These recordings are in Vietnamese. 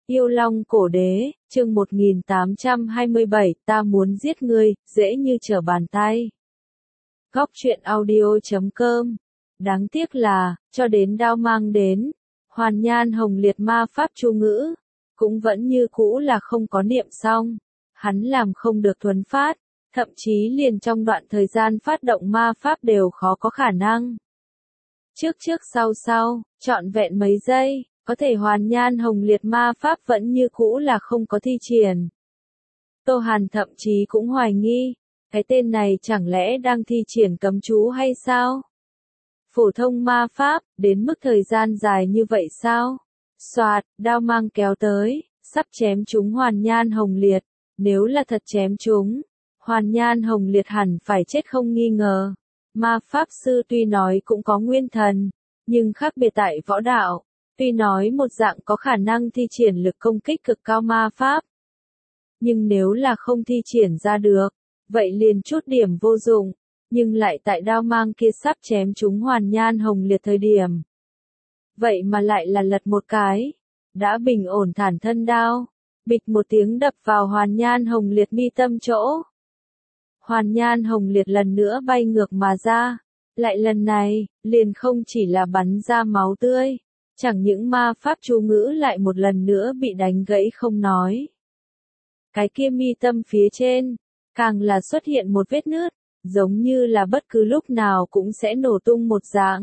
Yêu Long Cổ Đế, chương 1827, ta muốn giết ngươi, dễ như trở bàn tay. Góc truyện audio.com. Đáng tiếc là, cho đến đao mang đến, hoàn nhan hồng liệt ma pháp chu ngữ, cũng vẫn như cũ là không có niệm xong. Hắn làm không được thuần phát, thậm chí liền trong đoạn thời gian phát động ma pháp đều khó có khả năng. Trước sau, trọn vẹn mấy giây, có thể hoàn nhan hồng liệt ma pháp vẫn như cũ là không có thi triển. Tô Hàn thậm chí cũng hoài nghi, cái tên này chẳng lẽ đang thi triển cấm chú hay sao? Phổ thông ma pháp, đến mức thời gian dài như vậy sao? Soạt, đao mang kéo tới, sắp chém chúng hoàn nhan hồng liệt, nếu là thật chém chúng, hoàn nhan hồng liệt hẳn phải chết không nghi ngờ. Ma pháp sư tuy nói cũng có nguyên thần, nhưng khác biệt tại võ đạo, tuy nói một dạng có khả năng thi triển lực công kích cực cao ma pháp. Nhưng nếu là không thi triển ra được, vậy liền chút điểm vô dụng, nhưng lại tại đao mang kia sắp chém chúng hoàn nhan hồng liệt thời điểm. Vậy mà lại là lật một cái, đã bình ổn thản thân đao, bịch một tiếng đập vào hoàn nhan hồng liệt mi tâm chỗ. Hoàn nhan hồng liệt lần nữa bay ngược mà ra, lại lần này, liền không chỉ là bắn ra máu tươi, chẳng những ma pháp chú ngữ lại một lần nữa bị đánh gãy không nói. Cái kia mi tâm phía trên, càng là xuất hiện một vết nứt, giống như là bất cứ lúc nào cũng sẽ nổ tung một dạng.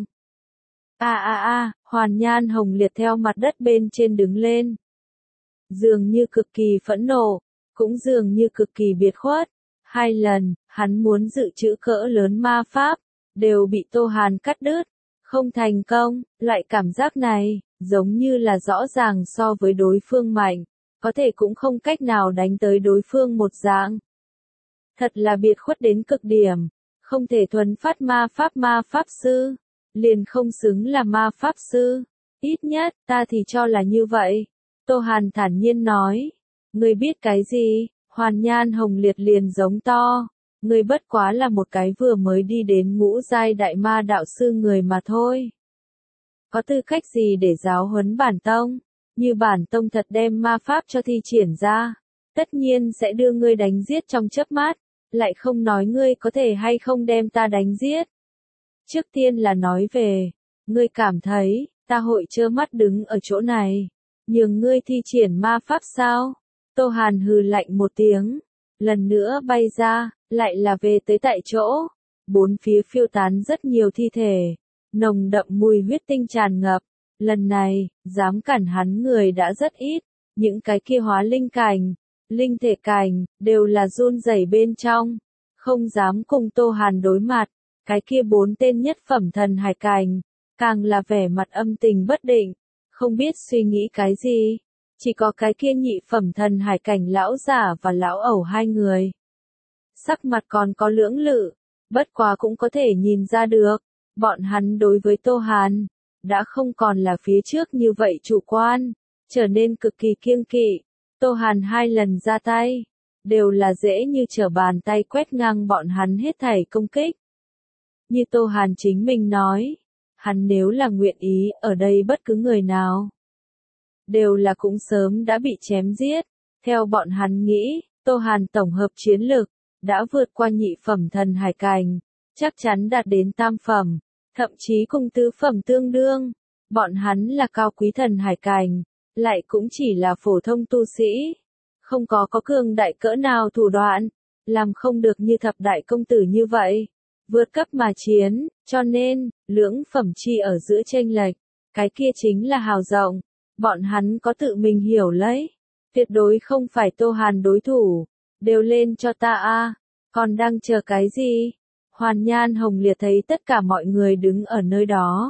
Hoàn nhan hồng liệt theo mặt đất bên trên đứng lên. Dường như cực kỳ phẫn nộ, cũng dường như cực kỳ biệt khuất. Hai lần, hắn muốn dự trữ cỡ lớn ma pháp, đều bị Tô Hàn cắt đứt. Không thành công, loại cảm giác này, giống như là rõ ràng so với đối phương mạnh, có thể cũng không cách nào đánh tới đối phương một dạng. Thật là biệt khuất đến cực điểm, không thể thuần phát ma pháp sư, liền không xứng là ma pháp sư. Ít nhất, ta thì cho là như vậy. Tô Hàn thản nhiên nói, ngươi biết cái gì? Hoàn nhan hồng liệt liền giống to, ngươi bất quá là một cái vừa mới đi đến ngũ giai đại ma đạo sư người mà thôi. Có tư cách gì để giáo huấn bản tông? Như bản tông thật đem ma pháp cho thi triển ra, tất nhiên sẽ đưa ngươi đánh giết trong chớp mắt, lại không nói ngươi có thể hay không đem ta đánh giết. Trước tiên là nói về, ngươi cảm thấy, ta hội trơ mắt đứng ở chỗ này, nhường ngươi thi triển ma pháp sao? Tô Hàn hừ lạnh một tiếng, lần nữa bay ra, lại là về tới tại chỗ. Bốn phía phiêu tán rất nhiều thi thể, nồng đậm mùi huyết tinh tràn ngập. Lần này, dám cản hắn người đã rất ít, những cái kia hóa linh cảnh, linh thể cảnh, đều là run rẩy bên trong, không dám cùng Tô Hàn đối mặt. Cái kia bốn tên nhất phẩm thần hải cảnh, càng là vẻ mặt âm tình bất định, không biết suy nghĩ cái gì. Chỉ có cái kia nhị phẩm thần hải cảnh lão giả và lão ẩu hai người. Sắc mặt còn có lưỡng lự, bất quá cũng có thể nhìn ra được, bọn hắn đối với Tô Hàn, đã không còn là phía trước như vậy chủ quan, trở nên cực kỳ kiêng kỵ. Tô Hàn hai lần ra tay, đều là dễ như trở bàn tay quét ngang bọn hắn hết thảy công kích. Như Tô Hàn chính mình nói, hắn nếu là nguyện ý ở đây bất cứ người nào, đều là cũng sớm đã bị chém giết. Theo bọn hắn nghĩ, Tô Hàn tổng hợp chiến lực, đã vượt qua nhị phẩm thần hải cảnh, chắc chắn đạt đến tam phẩm, thậm chí cùng tứ phẩm tương đương. Bọn hắn là cao quý thần hải cảnh, lại cũng chỉ là phổ thông tu sĩ, không có cường đại cỡ nào thủ đoạn, làm không được như thập đại công tử như vậy, vượt cấp mà chiến, cho nên, lưỡng phẩm chi ở giữa chênh lệch, cái kia chính là hào rộng. Bọn hắn có tự mình hiểu lấy, tuyệt đối không phải Tô Hàn đối thủ, đều lên cho ta a, còn đang chờ cái gì? Hoàn nhan hồng liệt thấy tất cả mọi người đứng ở nơi đó.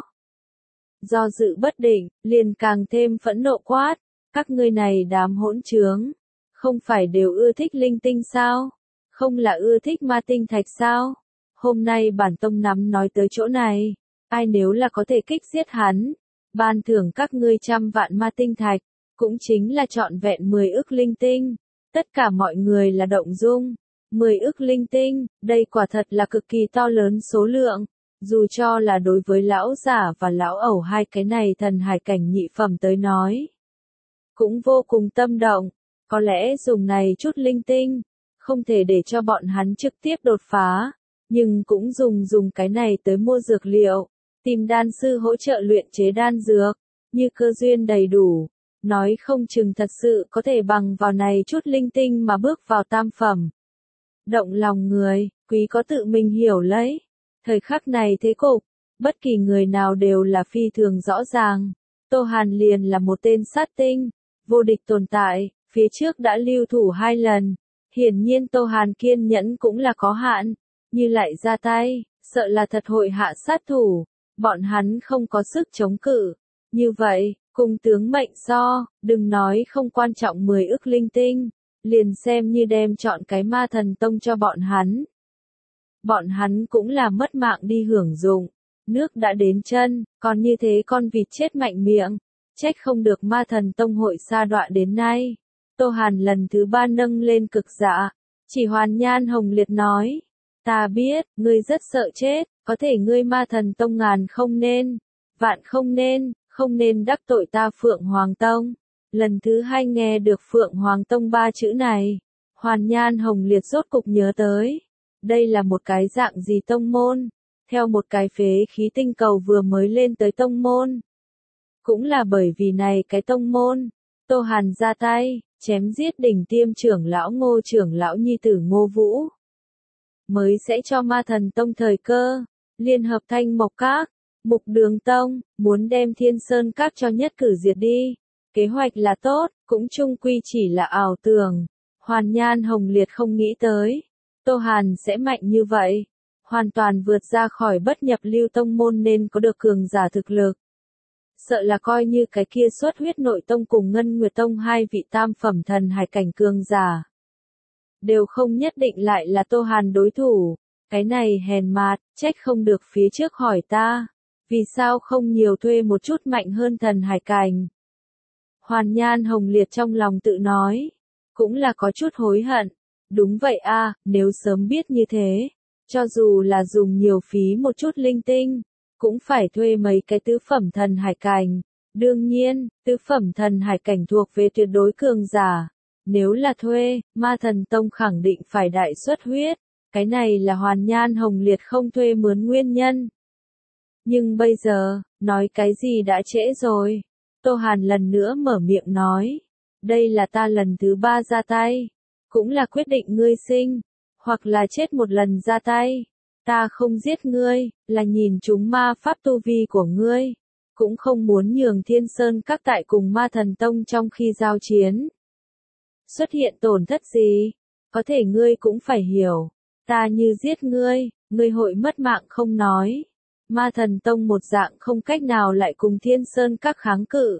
Do dự bất định, liền càng thêm phẫn nộ quát, các ngươi này đám hỗn trướng, không phải đều ưa thích linh tinh sao? Không là ưa thích ma tinh thạch sao? Hôm nay bản tông nắm nói tới chỗ này, ai nếu là có thể kích giết hắn, ban thưởng các ngươi 100 vạn ma tinh thạch, cũng chính là trọn vẹn 10 ức linh tinh. Tất cả mọi người là động dung. 10 ức linh tinh, đây quả thật là cực kỳ to lớn số lượng. Dù cho là đối với lão giả và lão ẩu hai cái này thần hải cảnh nhị phẩm tới nói, cũng vô cùng tâm động. Có lẽ dùng này chút linh tinh, không thể để cho bọn hắn trực tiếp đột phá, nhưng cũng dùng cái này tới mua dược liệu, tìm đan sư hỗ trợ luyện chế đan dược, như cơ duyên đầy đủ, nói không chừng thật sự có thể bằng vào này chút linh tinh mà bước vào tam phẩm. Động lòng người, quý có tự mình hiểu lấy. Thời khắc này thế cục, bất kỳ người nào đều là phi thường rõ ràng. Tô Hàn liền là một tên sát tinh, vô địch tồn tại, phía trước đã lưu thủ 2 lần. Hiển nhiên Tô Hàn kiên nhẫn cũng là có hạn, như lại ra tay, sợ là thật hội hạ sát thủ, bọn hắn không có sức chống cự. Như vậy, cùng tướng mệnh so, đừng nói không quan trọng 10 ức linh tinh, liền xem như đem chọn cái ma thần tông cho bọn hắn. Bọn hắn cũng là mất mạng đi hưởng dụng, nước đã đến chân, còn như thế con vịt chết mạnh miệng, trách không được ma thần tông hội sa đọa đến nay. Tô Hàn lần thứ 3 nâng lên cực dạ, chỉ Hoàn Nhan Hồng Liệt nói, ta biết, ngươi rất sợ chết, có thể ngươi ma thần tông ngàn không nên, vạn không nên đắc tội ta Phượng Hoàng Tông. Lần thứ 2 nghe được Phượng Hoàng Tông 3 chữ này, Hoàn Nhan Hồng Liệt rốt cục nhớ tới, đây là một cái dạng gì tông môn, theo một cái phế khí tinh cầu vừa mới lên tới tông môn. Cũng là bởi vì này cái tông môn, Tô Hàn ra tay, chém giết đỉnh tiêm trưởng lão Ngô trưởng lão nhi tử Ngô Vũ. Mới sẽ cho ma thần tông thời cơ, liên hợp Thanh Mộc Các, Mục Đường Tông, muốn đem Thiên Sơn Các cho nhất cử diệt đi. Kế hoạch là tốt, cũng chung quy chỉ là ảo tưởng. Hoàn Nhan Hồng Liệt không nghĩ tới, Tô Hàn sẽ mạnh như vậy, hoàn toàn vượt ra khỏi bất nhập lưu tông môn nên có được cường giả thực lực. Sợ là coi như cái kia xuất huyết nội tông cùng Ngân Nguyệt Tông 2 vị tam phẩm thần hải cảnh cường giả, đều không nhất định lại là Tô Hàn đối thủ. Cái này hèn mạt, trách không được phía trước hỏi ta, vì sao không nhiều thuê một chút mạnh hơn thần hải cảnh. Hoàn Nhan Hồng Liệt trong lòng tự nói, cũng là có chút hối hận. Đúng vậy a, nếu sớm biết như thế, cho dù là dùng nhiều phí một chút linh tinh, cũng phải thuê mấy cái tứ phẩm thần hải cảnh. Đương nhiên, tứ phẩm thần hải cảnh thuộc về tuyệt đối cường giả. Nếu là thuê, ma thần tông khẳng định phải đại xuất huyết. Cái này là Hoàn Nhan Hồng Liệt không thuê mướn nguyên nhân. Nhưng bây giờ, nói cái gì đã trễ rồi. Tô Hàn lần nữa mở miệng nói, đây là ta lần thứ 3 ra tay, cũng là quyết định ngươi sinh, hoặc là chết một lần ra tay. Ta không giết ngươi, là nhìn chúng ma pháp tu vi của ngươi, cũng không muốn nhường Thiên Sơn Các tại cùng ma thần tông trong khi giao chiến xuất hiện tổn thất gì. Có thể ngươi cũng phải hiểu, ta như giết ngươi, ngươi hội mất mạng không nói. Ma thần tông một dạng không cách nào lại cùng Thiên Sơn Các kháng cự,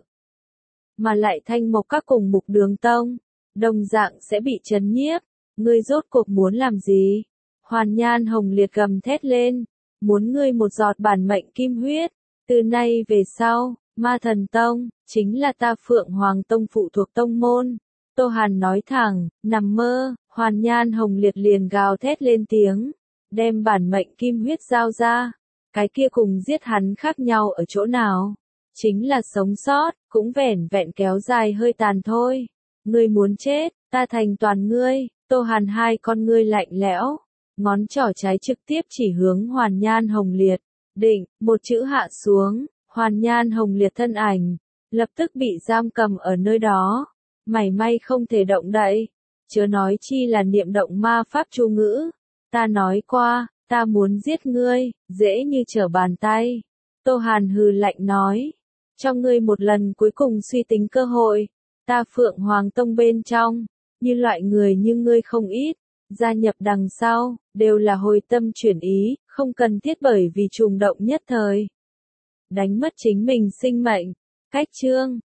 mà lại Thanh Mộc Các cùng Mục Đường Tông, đồng dạng sẽ bị trấn nhiếp. Ngươi rốt cuộc muốn làm gì? Hoàn Nhan Hồng Liệt gầm thét lên, muốn ngươi một giọt bản mệnh kim huyết. Từ nay về sau, ma thần tông, chính là ta Phượng Hoàng Tông phụ thuộc tông môn. Tô Hàn nói thẳng, nằm mơ. Hoàn Nhan Hồng Liệt liền gào thét lên tiếng, đem bản mệnh kim huyết giao ra. Cái kia cùng giết hắn khác nhau ở chỗ nào? Chính là sống sót, cũng vẻn vẹn kéo dài hơi tàn thôi. Ngươi muốn chết, ta thành toàn ngươi. Tô Hàn hai con ngươi lạnh lẽo, ngón trỏ trái trực tiếp chỉ hướng Hoàn Nhan Hồng Liệt. Định, một chữ hạ xuống, Hoàn Nhan Hồng Liệt thân ảnh, lập tức bị giam cầm ở nơi đó, mảy may không thể động đậy. Chớ nói chi là niệm động ma pháp chú ngữ. Ta nói qua, ta muốn giết ngươi, dễ như trở bàn tay. Tô Hàn hừ lạnh nói, cho ngươi một lần cuối cùng suy tính cơ hội. Ta Phượng Hoàng Tông bên trong, như loại người như ngươi không ít, gia nhập đằng sau, đều là hồi tâm chuyển ý, không cần thiết bởi vì trùng động nhất thời đánh mất chính mình sinh mệnh. Cách chương